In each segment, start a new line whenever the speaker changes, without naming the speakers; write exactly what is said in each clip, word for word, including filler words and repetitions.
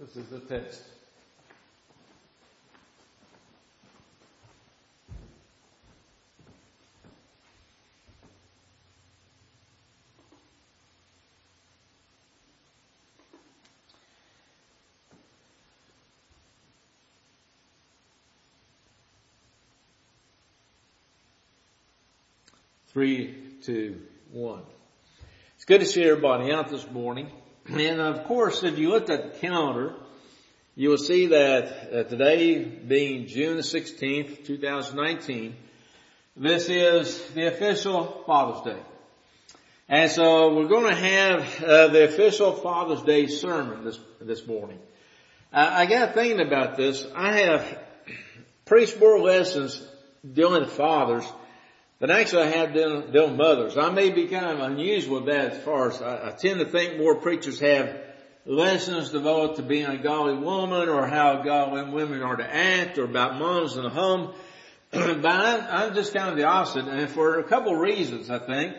This is the test. Three, two, one. It's good to see everybody out this morning. And of course, if you looked at the calendar, you will see that uh, today being June the sixteenth, two thousand nineteen, this is the official Father's Day. And so we're going to have uh, the official Father's Day sermon this, this morning. Uh, I got thinking about this. I have preached more lessons dealing with fathers than actually I have dealing, dealing with mothers. I may be kind of unusual with that as far as I, I tend to think more preachers have lessons devoted to being a godly woman or how godly women are to act or about moms in the home. But I'm, I'm just kind of the opposite, and for a couple of reasons, I think.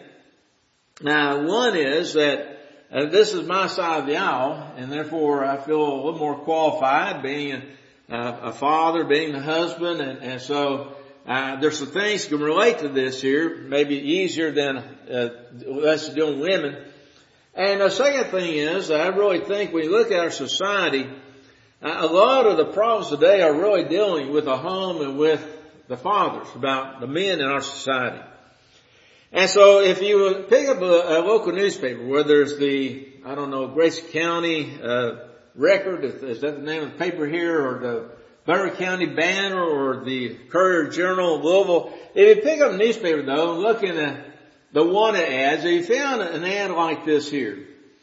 Now, one is that uh, this is my side of the aisle, and therefore I feel a little more qualified being a, a father, being a husband, and, and so Uh, there's some things that can relate to this here, maybe easier than uh, us doing women. And the second thing is, I really think when you look at our society, uh, a lot of the problems today are really dealing with the home and with the fathers, about the men in our society. And so if you pick up a, a local newspaper, whether it's the, I don't know, Grayson County uh, Record, is that the name of the paper here, or the Butler County Banner or the Courier Journal of Louisville. If you pick up a newspaper though, looking at the wanted ads, if you found an ad like this here.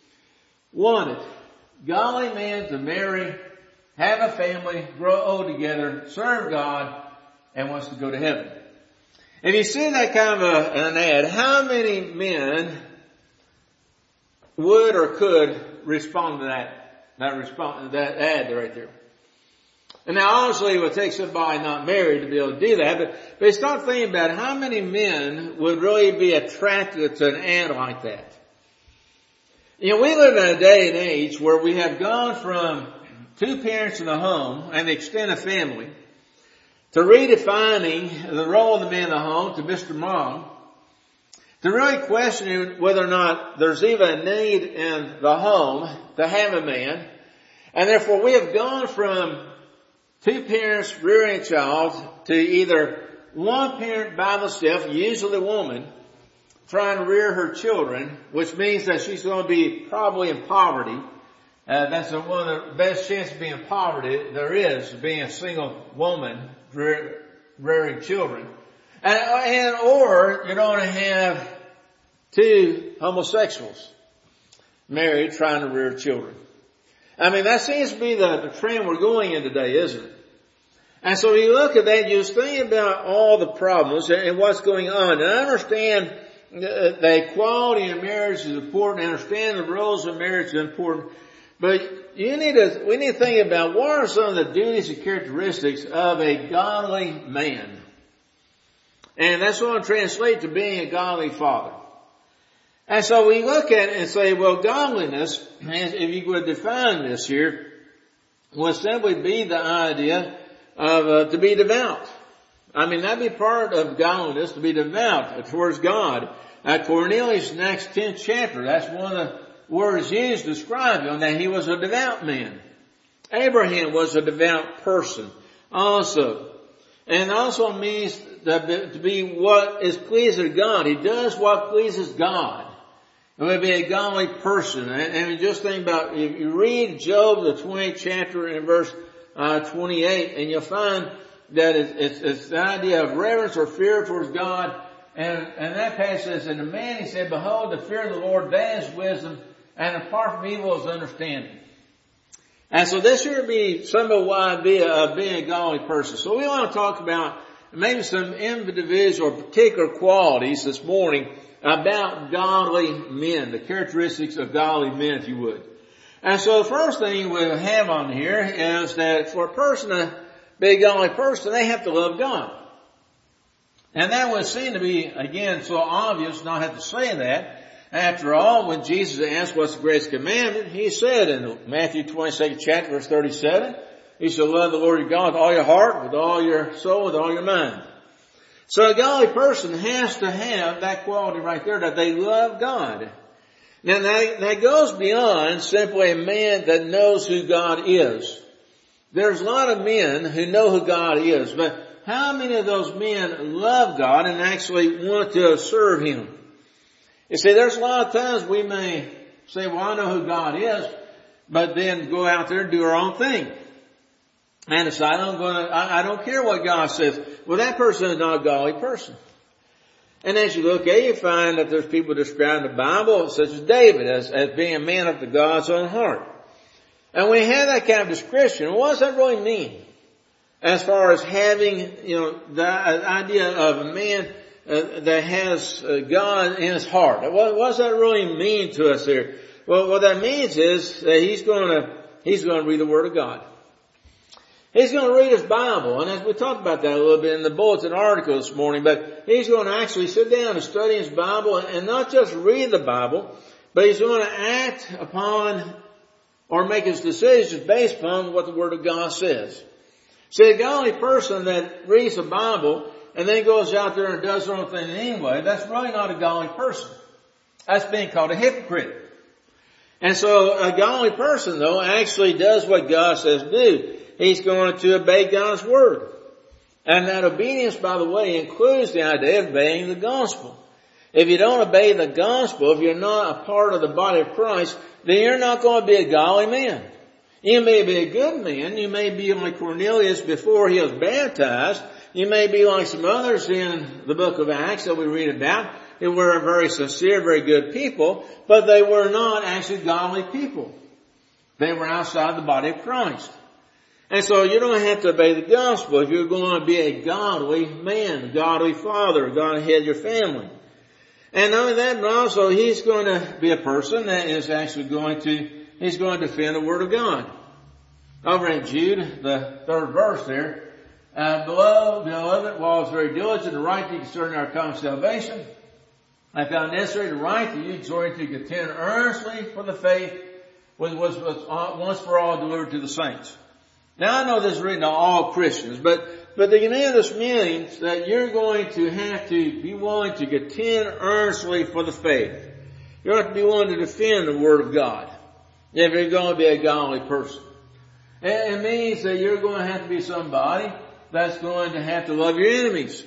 Wanted. Godly man to marry, have a family, grow old together, serve God, and wants to go to heaven. If you see that kind of a, an ad, how many men would or could respond to that, that response, that ad right there? And now obviously it would take somebody not married to be able to do that, but, but you start thinking about how many men would really be attracted to an ad like that. You know, we live in a day and age where we have gone from two parents in the home and the extended family to redefining the role of the man in the home to Mister Mom, to really questioning whether or not there's even a need in the home to have a man. And therefore we have gone from two parents rearing a child to either one parent by themselves, usually the woman, trying to rear her children, which means that she's going to be probably in poverty. Uh, that's one of the best chances of being in poverty there is, being a single woman rear, rearing children. And, and or you're going to have two homosexuals married trying to rear children. I mean, that seems to be the, the trend we're going in today, isn't it? And so when you look at that, you just think about all the problems and what's going on. And I understand the equality in marriage is important. I understand the rules of marriage is important. But you need to, we need to think about what are some of the duties and characteristics of a godly man. And that's what I'm translating to being a godly father. And so we look at it and say, well, godliness, if you would define this here, would simply be the idea of uh, to be devout. I mean, that'd be part of godliness, to be devout towards God. Uh, Cornelius, in Acts tenth chapter, that's one of the words used to describe him, that he was a devout man. Abraham was a devout person also. And it also means to be what is pleasing to God. He does what pleases God. It would be a godly person. And, and just think about, if you read Job, the twentieth chapter in verse uh, twenty-eight, and you'll find that it's, it's, it's the idea of reverence or fear towards God. And, and that passage says, and the man, he said, behold, the fear of the Lord, that is wisdom, and apart from evil is understanding. And so this here would be some of what idea of being a godly person. So we want to talk about maybe some individual or particular qualities this morning about godly men, the characteristics of godly men, if you would. And so the first thing we have on here is that for a person to be a godly person, they have to love God. And that would seem to be, again, so obvious not have to say that. After all, when Jesus asked what's the greatest commandment, he said in Matthew twenty-second chapter, verse thirty-seven, you shall love the Lord your God with all your heart, with all your soul, with all your mind. So a godly person has to have that quality right there, that they love God. Now that, that goes beyond simply a man that knows who God is. There's a lot of men who know who God is, but how many of those men love God and actually want to serve Him? You see, there's a lot of times we may say, well, I know who God is, but then go out there and do our own thing. And decide, I'm going to, I, I don't care what God says. Well, that person is not a godly person. And as you look at it, you find that there's people described in the Bible, such as David, as, as being a man after God's own heart. And when you have that kind of description, what does that really mean? As far as having, you know, the idea of a man uh, that has uh, God in his heart. What, what does that really mean to us here? Well, what that means is that he's going to, he's going to read the Word of God. He's going to read his Bible, and as we talked about that a little bit in the bulletin article this morning, but he's going to actually sit down and study his Bible and not just read the Bible, but he's going to act upon or make his decisions based upon what the Word of God says. See, a godly person that reads the Bible and then goes out there and does their own thing anyway, that's really not a godly person. That's being called a hypocrite. And so a godly person, though, actually does what God says do. He's going to obey God's Word. And that obedience, by the way, includes the idea of obeying the gospel. If you don't obey the gospel, if you're not a part of the body of Christ, then you're not going to be a godly man. You may be a good man. You may be like Cornelius before he was baptized. You may be like some others in the book of Acts that we read about. They were very sincere, very good people, but they were not actually godly people. They were outside the body of Christ. And so you don't have to obey the gospel if you're going to be a godly man, a godly father, a godly head of your family. And not only that, but also he's going to be a person that is actually going to, he's going to defend the Word of God. Over in Jude, the third verse there, uh, below, beloved, while I was very diligent to write to you concerning our common salvation, I found necessary to write to you, exhorting you to contend earnestly for the faith which was once for all delivered to the saints. Now I know this is written to all Christians, but, but the unanimous means that you're going to have to be willing to contend earnestly for the faith. You have to be willing to defend the Word of God if you're going to be a godly person. And it means that you're going to have to be somebody that's going to have to love your enemies.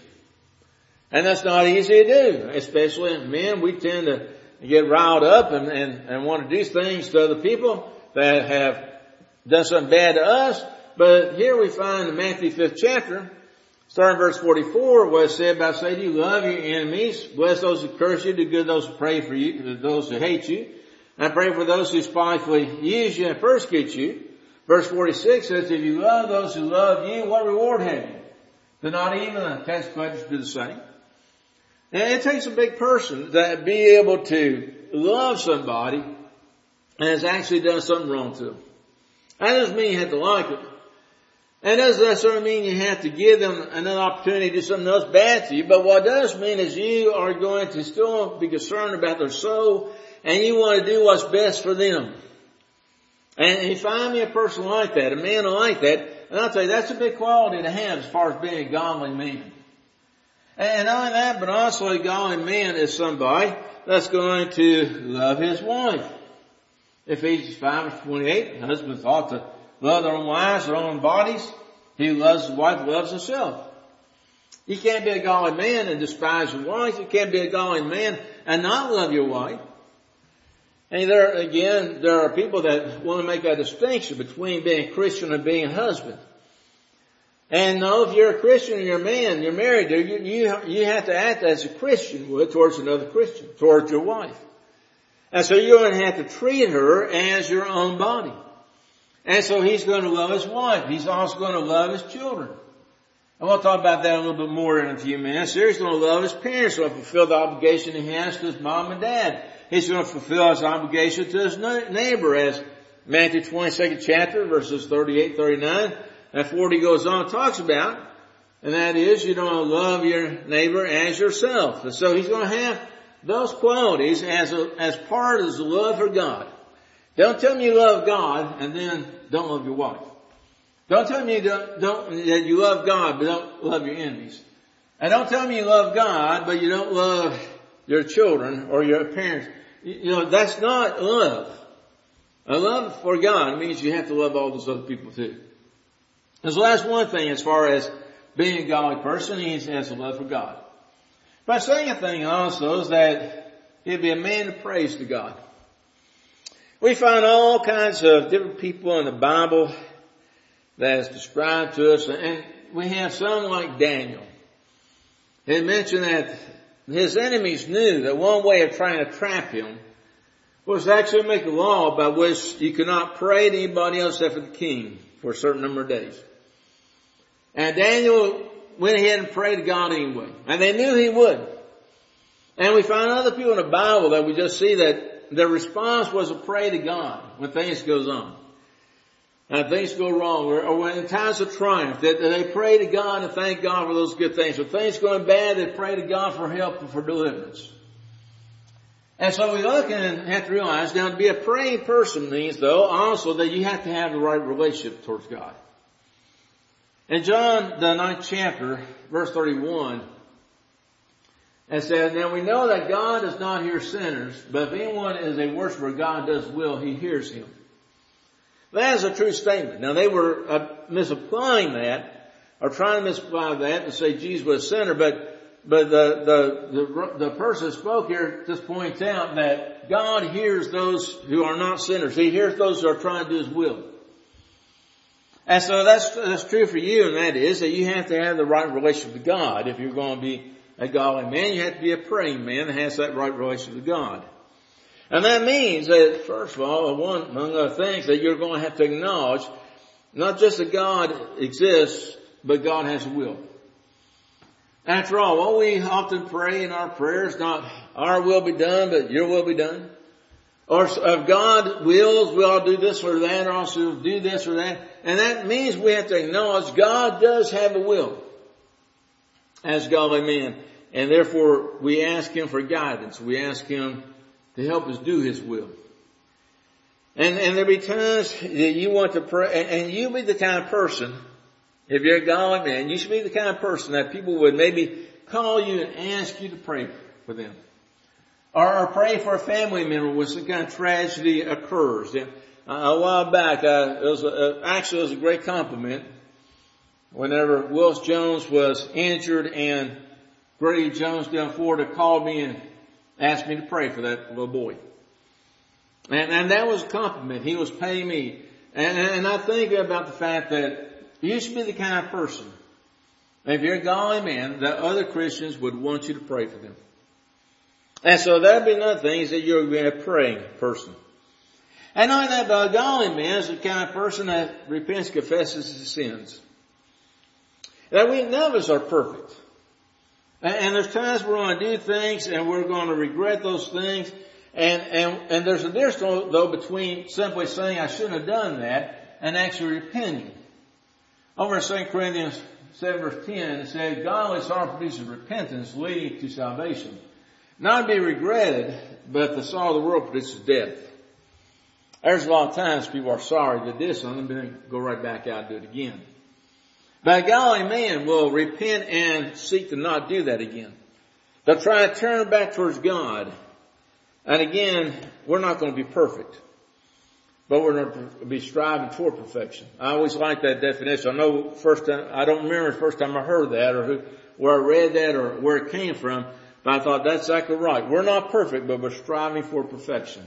And that's not easy to do, especially men. We tend to get riled up and, and, and want to do things to other people that have done something bad to us. But here we find in Matthew fifth chapter, starting verse forty-four, where it said about say to you, love your enemies, bless those who curse you, do good to those who pray for you, to those who hate you, and pray for those who spitefully use you and persecute you. Verse forty-six says, if you love those who love you, what reward have you? Do not even the tax collectors do the same? And it takes a big person to be able to love somebody and has actually done something wrong to them. That doesn't mean you have to like them. And doesn't necessarily mean you have to give them another opportunity to do something else bad to you. But what it does mean is you are going to still be concerned about their soul and you want to do what's best for them. And you find me a person like that, a man like that, and I'll tell you, that's a big quality to have as far as being a godly man. And not only that, but also a godly man is somebody that's going to love his wife. Ephesians five twenty-eight, husbands ought to love their own wives, their own bodies. He who loves his wife loves himself. You can't be a godly man and despise your wife. You can't be a godly man and not love your wife. And there, again, there are people that want to make that distinction between being a Christian and being a husband. And no, if you're a Christian and you're a man, you're married, you, you, you have to act as a Christian would towards another Christian, towards your wife. And so you're going to have to treat her as your own body. And so he's going to love his wife. He's also going to love his children. And we'll talk about that a little bit more in a few minutes. He's going to love his parents. He'll fulfill the obligation he has to his mom and dad. He's going to fulfill his obligation to his neighbor, as Matthew twenty-second chapter, verses thirty-eight, thirty-nine, and forty goes on and talks about. And that is, you're going to love your neighbor as yourself. And so he's going to have those qualities as a, as part of the love for God. Don't tell me you love God and then don't love your wife. Don't tell me you don't, don't, that you love God but don't love your enemies. And don't tell me you love God but you don't love your children or your parents. You know, that's not love. A love for God means you have to love all those other people too. So that's one thing as far as being a godly person. He has a love for God. But the second thing also is that he'd be a man of praise to God. We find all kinds of different people in the Bible that is described to us, and we have some like Daniel. It mentioned that his enemies knew that one way of trying to trap him was to actually make a law by which you could not pray to anybody else except for the king for a certain number of days. And Daniel went ahead and prayed to God anyway. And they knew he would. And we find other people in the Bible that we just see that their response was to pray to God when things goes on. And things go wrong, or, or when in times of triumph, that, that they pray to God and thank God for those good things. When things going bad, they pray to God for help and for deliverance. And so we look and have to realize, now to be a praying person means though also that you have to have the right relationship towards God. In John, the ninth chapter, verse thirty-one, it says, now we know that God does not hear sinners, but if anyone is a worshiper of God and does will, he hears him. That is a true statement. Now they were uh, misapplying that, or trying to misapply that and say Jesus was a sinner, but But the, the, the, the person who spoke here just points out that God hears those who are not sinners. He hears those who are trying to do His will. And so that's, that's true for you, and that is that you have to have the right relationship with God. If you're going to be a godly man, you have to be a praying man that has that right relationship with God. And that means that, first of all, one among other things, that you're going to have to acknowledge not just that God exists, but God has a will. After all, won't we often pray in our prayers, not our will be done, but your will be done? Or if God wills, we'll do this or that, or also do this or that. And that means we have to acknowledge God does have a will as godly men. And therefore, we ask Him for guidance. We ask Him to help us do His will. And, and there'll be times that you want to pray, and, and you be the kind of person, if you're a godly man, you should be the kind of person that people would maybe call you and ask you to pray for them. Or, or pray for a family member when some kind of tragedy occurs. Uh, a while back, uh, it was a, uh, actually it was a great compliment whenever Willis Jones was injured and Grady Jones down in Florida called me and asked me to pray for that little boy. And, and that was a compliment. He was paying me. And, and I think about the fact that you should be the kind of person, if you're a godly man, that other Christians would want you to pray for them. And so that'd be another thing, is that you're being a praying person. And not that, but a godly man is the kind of person that repents, confesses his sins. That we, none of us are perfect. And, and there's times we're going to do things and we're going to regret those things. And, and, and there's a difference though between simply saying I shouldn't have done that and actually repenting. Over in Second Corinthians seven verse ten, it says, godly sorrow produces repentance leading to salvation. Not to be regretted, but the sorrow of the world produces death. There's a lot of times people are sorry they did something, but then go right back out and do it again. But a godly man will repent and seek to not do that again. They'll try to turn back towards God. And again, we're not going to be perfect, but we're going to be striving toward perfection. I always like that definition. I know first time, I don't remember the first time I heard that or who, where I read that or where it came from, but I thought that's exactly right. We're not perfect, but we're striving for perfection.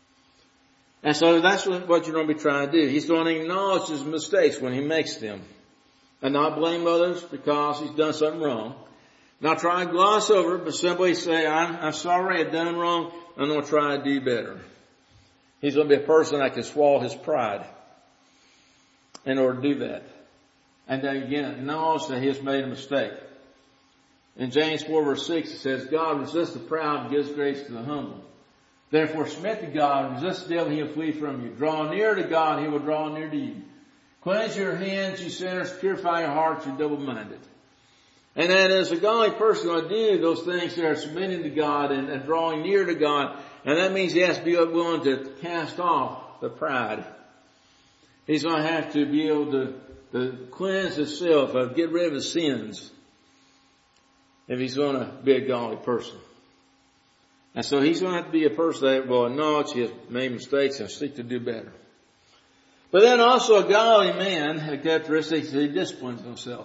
And so that's what you're going to be trying to do. He's going to acknowledge his mistakes when he makes them and not blame others because he's done something wrong. Not try to gloss over it, but simply say, I'm, I'm sorry, I've done wrong. I'm going to try to do better. He's going to be a person that can swallow his pride in order to do that. And then again, acknowledge that he has made a mistake. In James four verse six, it says, God resists the proud and gives grace to the humble. Therefore submit to God, resist the devil, he will flee from you. Draw near to God, he will draw near to you. Cleanse your hands, you sinners, purify your hearts, you double-minded. And that is a godly person going to do those things that are submitting to God and, and drawing near to God. And that means he has to be willing to cast off the pride. He's going to have to be able to, to cleanse himself, uh, get rid of his sins, if he's going to be a godly person. And so he's going to have to be a person that will acknowledge he has made mistakes and seek to do better. But then also a godly man, a characteristic is he disciplines himself.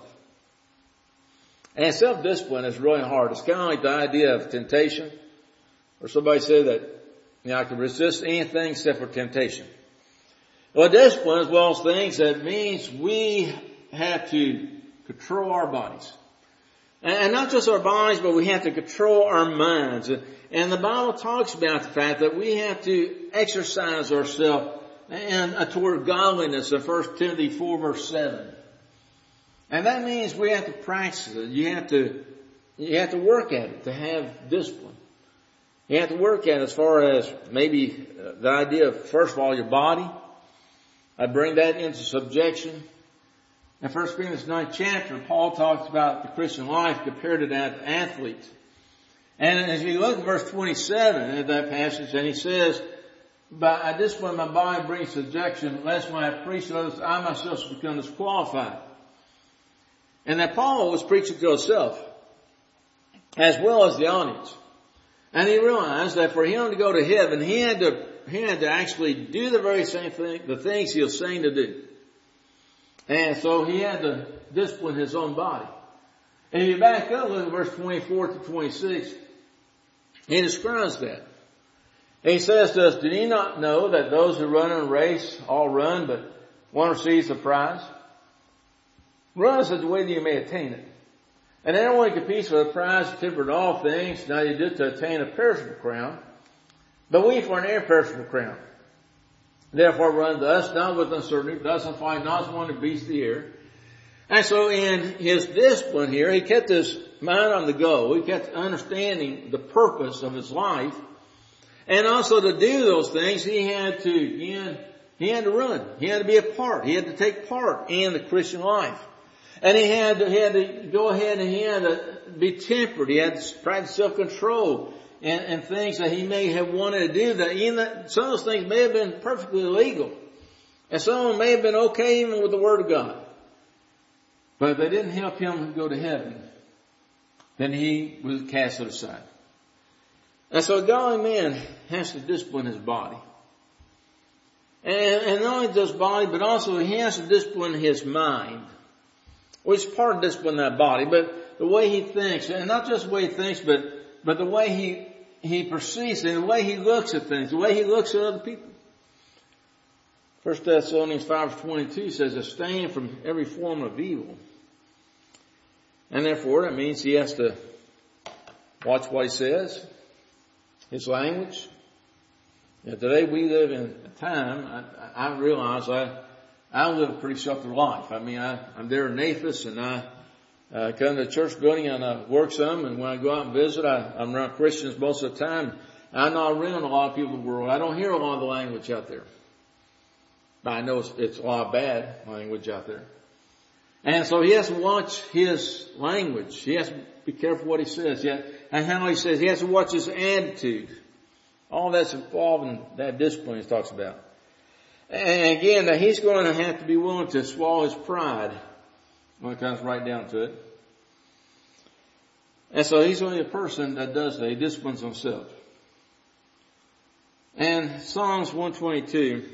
And self-discipline is really hard. It's kind of like the idea of temptation, or somebody said that, you know, I can resist anything except for temptation. Well, discipline as well as things, that means we have to control our bodies. And not just our bodies, but we have to control our minds. And the Bible talks about the fact that we have to exercise ourselves and toward godliness in First Timothy four verse seven. And that means we have to practice it. You have to, you have to work at it to have discipline. You have to work at it as far as maybe the idea of, first of all, your body. I bring that into subjection. In First Corinthians ninth chapter, Paul talks about the Christian life compared to that of athletes. And as you look at verse twenty-seven in that passage, and he says, "But I discipline my body, bring subjection, lest when I preach to others, I myself should become disqualified." And that Paul was preaching to himself, as well as the audience. And he realized that for him to go to heaven, he had to, he had to actually do the very same thing, the things he was saying to do. And so he had to discipline his own body. And if you back up, look at verse twenty-four to twenty-six, he describes that. And he says to us, "Do you not know that those who run in a race all run, but one receives the prize? Run in such a way that you may attain it. And everyone competes for the prize, tempered all things, now you do it to attain a perishable crown, but we for an imperishable crown. Therefore run thus, not with uncertainty, thus and fight not as one who beats the air." And so in his discipline here, he kept his mind on the goal. He kept understanding the purpose of his life. And also to do those things, he had to, again, he had to run. He had to be a part. He had to take part in the Christian life. And he had to, he had to go ahead and he had to be tempered. He had to practice self-control and, and things that he may have wanted to do. That even that, some of those things may have been perfectly legal. And some of them may have been okay even with the Word of God. But if they didn't help him go to heaven, then he was cast aside. And so a godly man has to discipline his body. And, and not only does body, but also he has to discipline his mind. Which is part of disciplining that body, but the way he thinks, and not just the way he thinks, but, but the way he, he perceives and the way he looks at things, the way he looks at other people. First Thessalonians five twenty-two says, "Abstain from every form of evil." And therefore that means he has to watch what he says, his language. Now, today we live in a time, I, I realize I, I live a pretty sheltered life. I mean, I, I'm there in Naples, and I uh, come to the church building and I work some, and when I go out and visit, I, I'm around Christians most of the time. I'm not around a lot of people in the world. I don't hear a lot of the language out there. But I know it's, it's a lot of bad language out there. And so he has to watch his language. He has to be careful what he says. Yeah, and how he says. He has to watch his attitude. All that's involved in that discipline he talks about. And again, now he's going to have to be willing to swallow his pride when it comes right down to it. And so he's only a person that does that. He disciplines himself. And Psalms one twenty-two.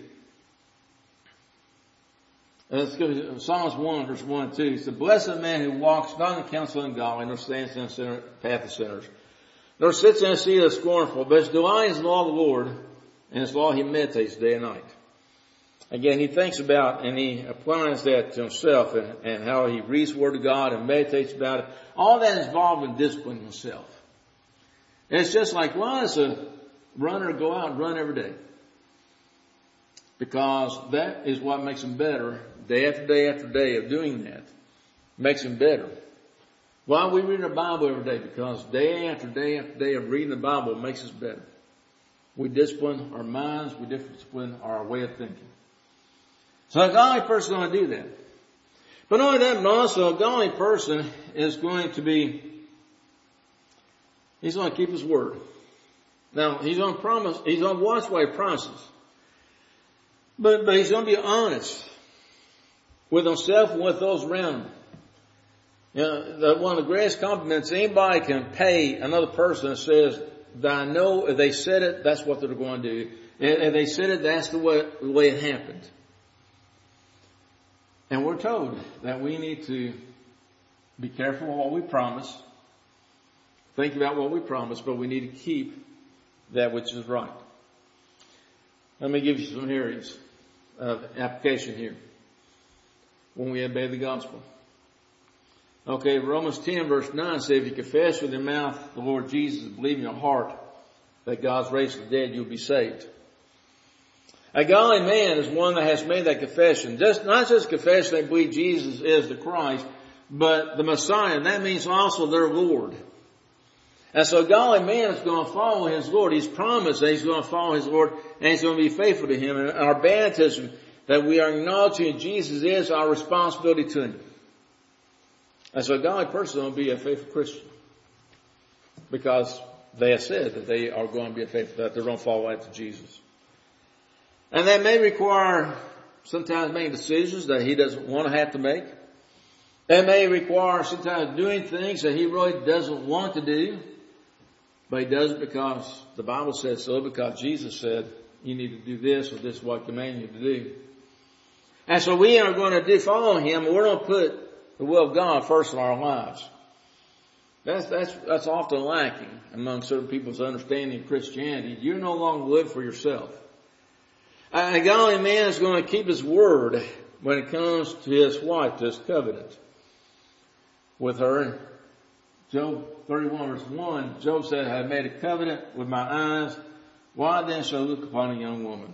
Let's go to Psalms one, verse one and two. It's the blessed man who walks not in the counsel of the ungodly, nor stands in the path of sinners, nor sits in the seat of the scornful, but his delight is in the law of the Lord, and his law he meditates day and night. Again, he thinks about and he applies that to himself, and, and how he reads the Word of God and meditates about it. All that is involved in disciplining himself. And it's just like, why does a runner go out and run every day? Because that is what makes him better. Day after day after day of doing that makes him better. Why we read our Bible every day? Because day after day after day of reading the Bible makes us better. We discipline our minds. We discipline our way of thinking. So a godly person is going to do that. But not only that, but also a godly person is going to be, he's going to keep his word. Now, he's going to promise, he's going to watch what he promises. But, but he's going to be honest with himself and with those around him. You know, the, one of the greatest compliments anybody can pay another person says, that I know if they said it, that's what they're going to do. And if they said it, that's the way, the way it happened. And we're told that we need to be careful of what we promise. Think about what we promise, but we need to keep that which is right. Let me give you some areas of application here when we obey the gospel. Okay, Romans ten verse nine says, if you confess with your mouth the Lord Jesus and believe in your heart that God's raised from the dead, you'll be saved. A godly man is one that has made that confession. Just, not just confession they believe Jesus is the Christ, but the Messiah. And that means also their Lord. And so a godly man is going to follow his Lord. He's promised that he's going to follow his Lord and he's going to be faithful to him. And our baptism, that we are acknowledging Jesus is our responsibility to him. And so a godly person is going to be a faithful Christian. Because they have said that they are going to be a faithful, that they're going to follow after Jesus. And that may require sometimes making decisions that he doesn't want to have to make. That may require sometimes doing things that he really doesn't want to do. But he does it because the Bible says so, because Jesus said, you need to do this, or this is what I command you to do. And so we are going to do follow him, and we're going to put the will of God first in our lives. That's, that's, that's often lacking among certain people's understanding of Christianity. You no longer live for yourself. A godly man is going to keep his word when it comes to his wife, to his covenant with her. Job thirty-one verse one, Job said, I have made a covenant with my eyes. Why then shall I look upon a young woman?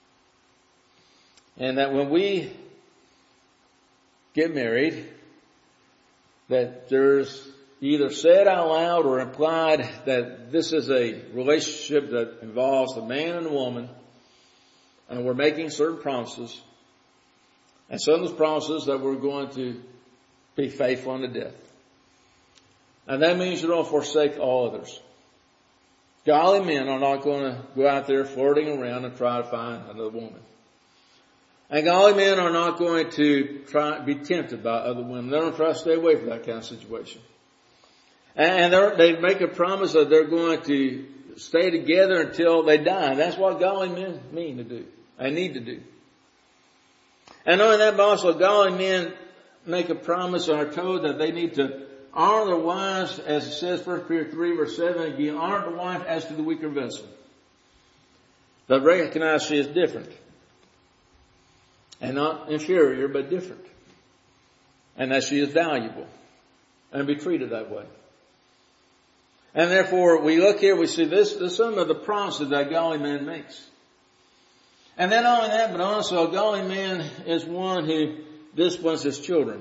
And that when we get married, that there's either said out loud or implied that this is a relationship that involves a man and a woman, and we're making certain promises, and some of those promises that we're going to be faithful unto death. And that means you don't forsake all others. Godly men are not going to go out there flirting around and try to find another woman. And godly men are not going to try be tempted by other women. They're going to try to stay away from that kind of situation. And they make a promise that they're going to stay together until they die. That's what godly men mean to do. They need to do. And knowing that, but also godly men make a promise and are told that they need to honor their wives, as it says, First Peter three verse seven, you honor the wife as to the weaker vessel. That recognize she is different. And not inferior, but different. And that she is valuable. And be treated that way. And therefore, we look here, we see this, this is some of the promises that a godly man makes. And then not only that, but also a godly man is one who disciplines his children.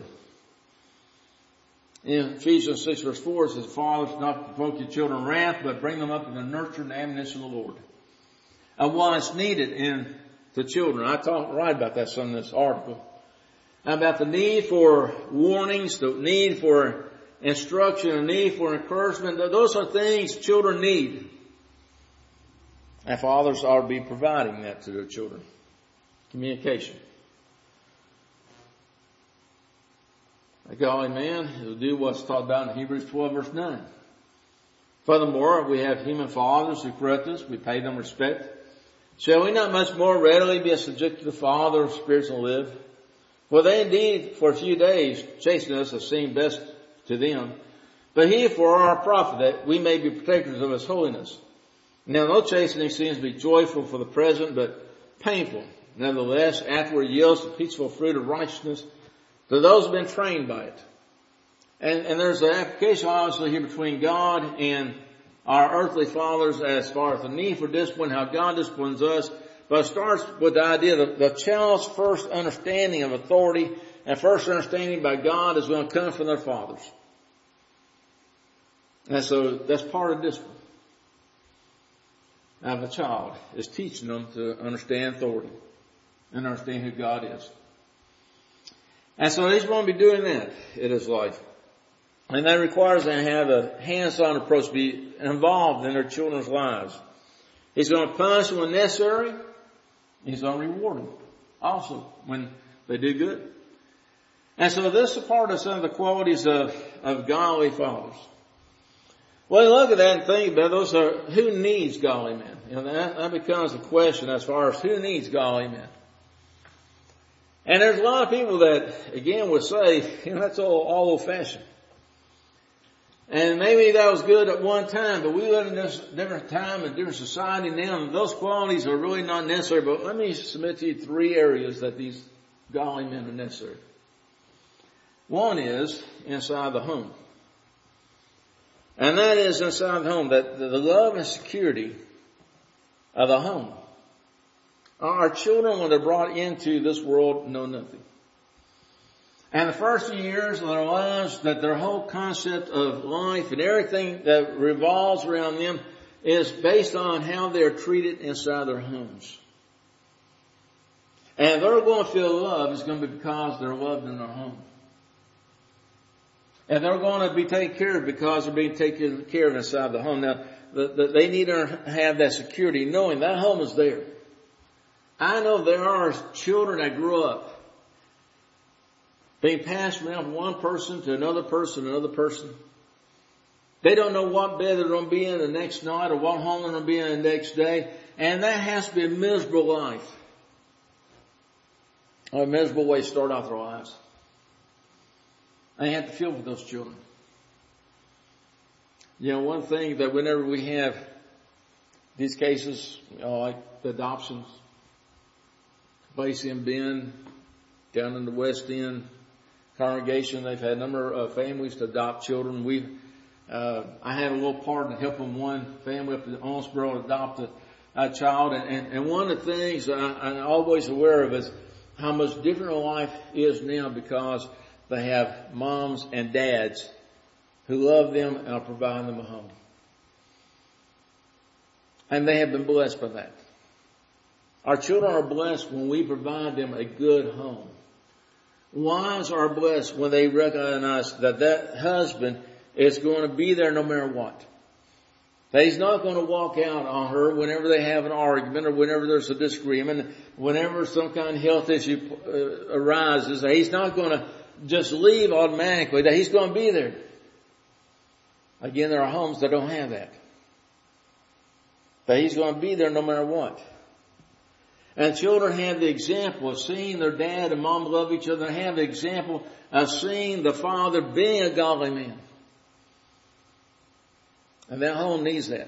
In Ephesians six verse four, it says, fathers, not to provoke your children wrath, but bring them up in the nurture and admonition of the Lord. And what's needed in the children. I talk, write about that some in this article. About the need for warnings, the need for instruction, the need for encouragement. Those are things children need. And fathers ought to be providing that to their children. Communication. A godly man will do what's taught about in Hebrews twelve verse nine. Furthermore, we have human fathers who correct us. We pay them respect. Shall we not much more readily be subject to the Father of spirits and live? For they indeed for a few days chasten us as seemed best to them. But he for our profit, that we may be partakers of his holiness. Now no chastening seems to be joyful for the present, but painful. Nevertheless, afterward yields the peaceful fruit of righteousness to those who have been trained by it. And, and there's an application obviously here between God and our earthly fathers as far as the need for discipline, how God disciplines us. But it starts with the idea that the child's first understanding of authority and first understanding by God is going to come from their fathers. And so that's part of discipline of a child, is teaching them to understand authority and understand who God is. And so he's going to be doing that in his life. And that requires them to have a hands-on approach, be involved in their children's lives. He's going to punish them when necessary. He's going to reward them also when they do good. And so this is a part of some of the qualities of, of godly fathers. Well, you look at that and think about those are, who needs godly men? You know, that, that becomes a question as far as who needs godly men. And there's a lot of people that, again, would say, you know, that's all, all old fashioned. And maybe that was good at one time, but we live in this different time and different society now, and those qualities are really not necessary. But let me submit to you three areas that these godly men are necessary. One is inside the home. And that is inside the home, that the love and security of the home. Our children, when they're brought into this world, know nothing. And the first few years of their lives, that their whole concept of life and everything that revolves around them is based on how they're treated inside their homes. And if they're going to feel love, it's going to be because they're loved in their home. And they're going to be taken care of because they're being taken care of inside the home. Now, the, the, they need to have that security, knowing that home is there. I know there are children that grew up being passed around from one person to another person, another person. They don't know what bed they're going to be in the next night or what home they're going to be in the next day. And that has to be a miserable life. Or a miserable way to start out their lives. I have to feel for those children. You know, one thing that whenever we have these cases, you know, like the adoptions, place in Bend, down in the West End congregation, they've had a number of families to adopt children. We, uh, I had a little part in helping one family up in Owensboro adopt a, a child. And, and, and one of the things I, I'm always aware of is how much different life is now because they have moms and dads who love them and are providing them a home. And they have been blessed by that. Our children are blessed when we provide them a good home. Wives are blessed when they recognize that that husband is going to be there no matter what. That he's not going to walk out on her whenever they have an argument or whenever there's a disagreement, whenever some kind of health issue uh, arises. That he's not going to just leave automatically, that he's going to be there. Again, there are homes that don't have that. That he's going to be there no matter what. And children have the example of seeing their dad and mom love each other. They have the example of seeing the father being a godly man. And that home needs that.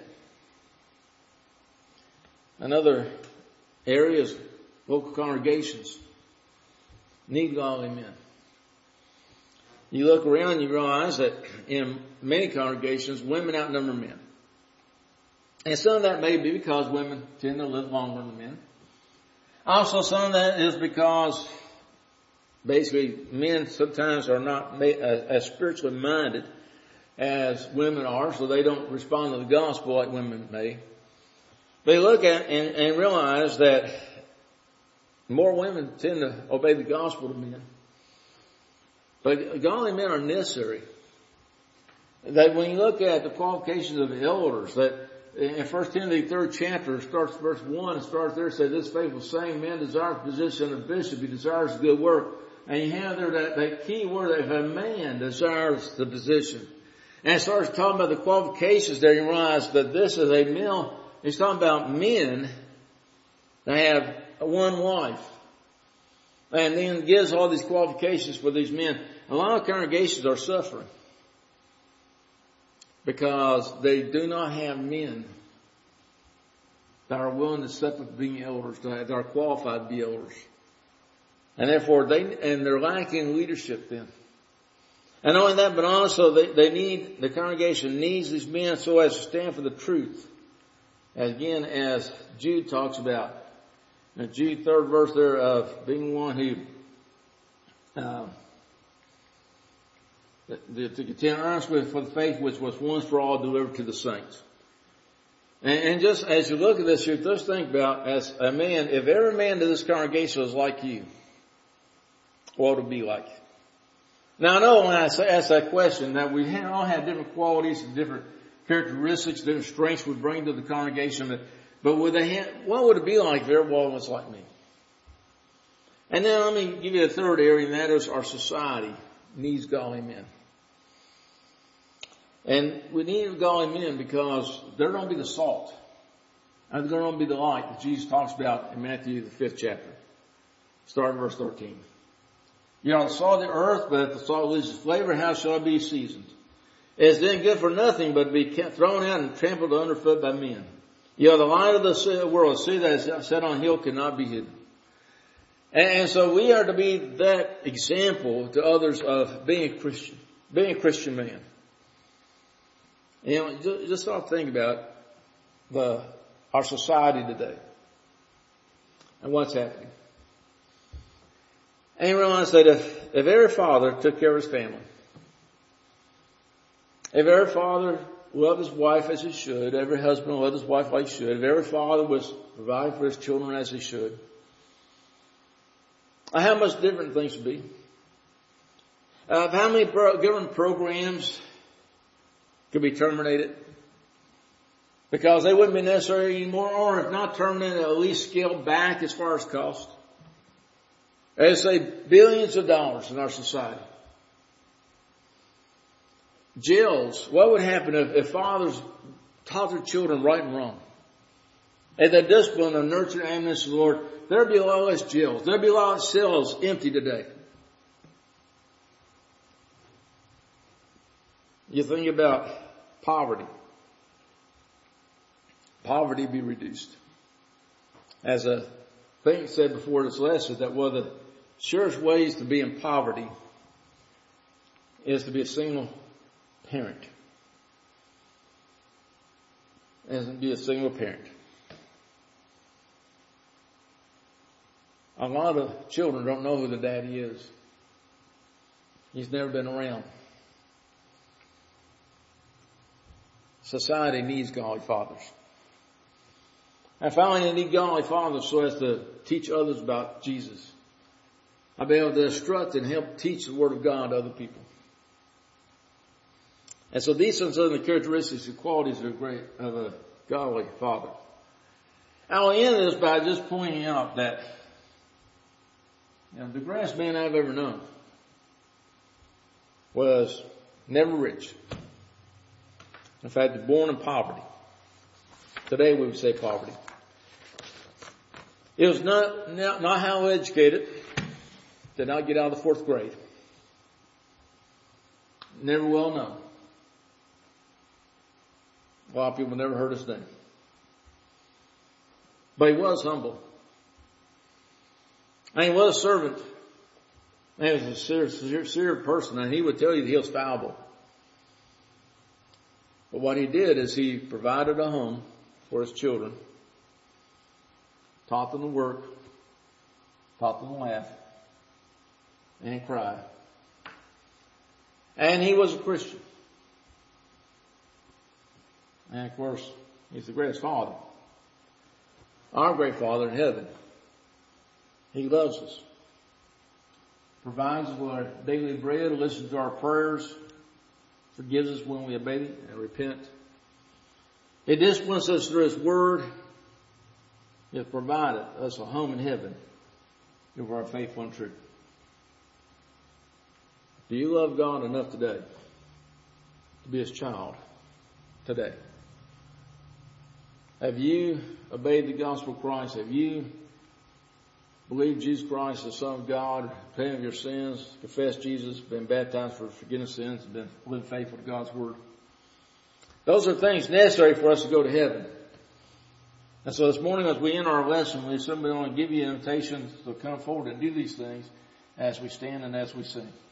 Another area is local congregations need godly men. You look around and you realize that in many congregations, women outnumber men. And some of that may be because women tend to live longer than men. Also, some of that is because basically men sometimes are not as spiritually minded as women are, so they don't respond to the gospel like women may. They look at and, and realize that more women tend to obey the gospel than men. But godly men are necessary. That when you look at the qualifications of the elders, that in First Timothy third chapter, starts verse one, and starts there, says, this faithful saying, man desires the position of bishop, he desires good work. And you have there that, that key word, that if a man desires the position. And it starts talking about the qualifications there, you realize that this is a male, he's talking about men that have one wife. And then gives all these qualifications for these men. A lot of congregations are suffering because they do not have men that are willing to step up to being elders, that are qualified to be elders. And therefore, they and they're lacking leadership then. And not only that, but also they, they need, the congregation needs these men so as to stand for the truth. Again, as Jude talks about. In Jude, third verse there, of being one who, uh, to contend earnestly for the faith which was once for all delivered to the saints. And, and just as you look at this, you just think about, as a man, if every man to this congregation was like you, what would it be like? Now I know when I ask that question that we all have different qualities and different characteristics, different strengths we bring to the congregation, but, but would they have, what would it be like if everyone was like me? And then let me give you a third area, and that is our society needs godly men. And we need godly men because they're going to be the salt. And they're going to be the light that Jesus talks about in Matthew, the fifth chapter. Starting verse thirteen. You are the salt of the earth, but if the salt loses its flavor, how shall it be seasoned? It is then good for nothing but to be thrown out and trampled underfoot by men. You are the light of the world. A city that is set on a hill cannot be hidden. And so we are to be that example to others of being a Christian, being a Christian man. You know, just stop thinking about the, our society today and what's happening. And you realize that if, if every father took care of his family, if every father loved his wife as he should, every husband loved his wife like he should, if every father was providing for his children as he should, how much different things would be. Uh, how many pro- government programs could be terminated because they wouldn't be necessary anymore, or if not terminated, at least scaled back as far as cost. They save billions of dollars in our society. Jails. What would happen if, if fathers taught their children right and wrong? And they discipline and nurture and admonition of the Lord, there'd be a lot less jails. There'd be a lot of cells empty today. You think about poverty. Poverty be reduced. As a thing said before this lesson, that one of the surest ways to be in poverty is to be a single parent. Is to be a single parent. A lot of children don't know who the daddy is. He's never been around. Society needs godly fathers. And finally, they need godly fathers so as to teach others about Jesus. I'll be able to instruct and help teach the Word of God to other people. And so these are some of the characteristics and qualities of a great, of a godly father. I'll end this by just pointing out that, you know, the greatest man I've ever known was never rich. In fact, born in poverty. Today we would say poverty. He was not, not, not highly educated. Did not get out of the fourth grade. Never well known. A lot of people never heard his name. But he was humble. And he was a servant. And he was a sincere, sincere person. And he would tell you that he was fallible. But what he did is he provided a home for his children. Taught them to work. Taught them to laugh. And cry. And he was a Christian. And of course, he's the greatest father. Our great Father in heaven. He loves us. Provides us with our daily bread, listens to our prayers, forgives us when we obey and repent. He disciplines us through His Word. He has provided us a home in heaven if we are faithful and true. Do you love God enough today to be His child today? Have you obeyed the gospel of Christ? Have you believed Jesus Christ, the Son of God, repented of your sins, confessed Jesus, been baptized for forgiveness of sins, and been lived faithful to God's Word? Those are things necessary for us to go to heaven. And so this morning as we end our lesson, we simply want to give you an invitation to come forward and do these things as we stand and as we sing.